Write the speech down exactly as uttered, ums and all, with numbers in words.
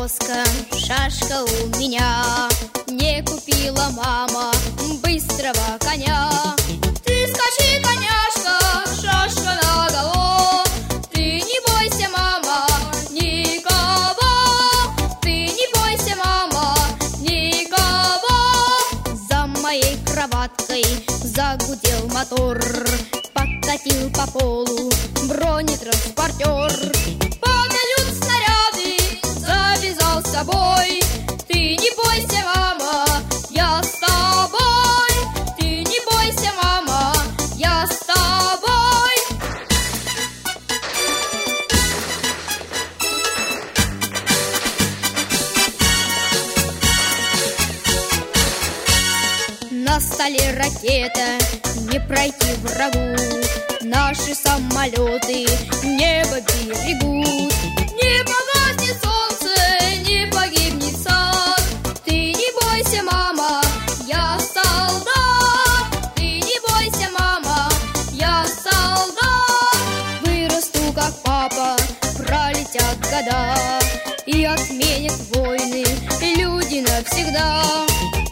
повозка, шашка у меня. Не купила мама быстрого коня. Ты скачи, коняшка, шашка наголо. Ты не бойся, мама, никого. Ты не бойся, мама, никого. За моей кроваткой загудел мотор, покатил по полу бронетранспортер. Помелют снаряды, завязал с собой. Ты не бойся, мама, я с тобой. Ты не бойся, мама, я с тобой. На столе ракета, не пройти врагу. Наши самолеты небо берегут. Не погаснет солнце, не погибнет сад. Ты не бойся, мама, я солдат. Ты не бойся, мама, я солдат. Вырасту, как папа, пролетят года, и отменят войны люди навсегда.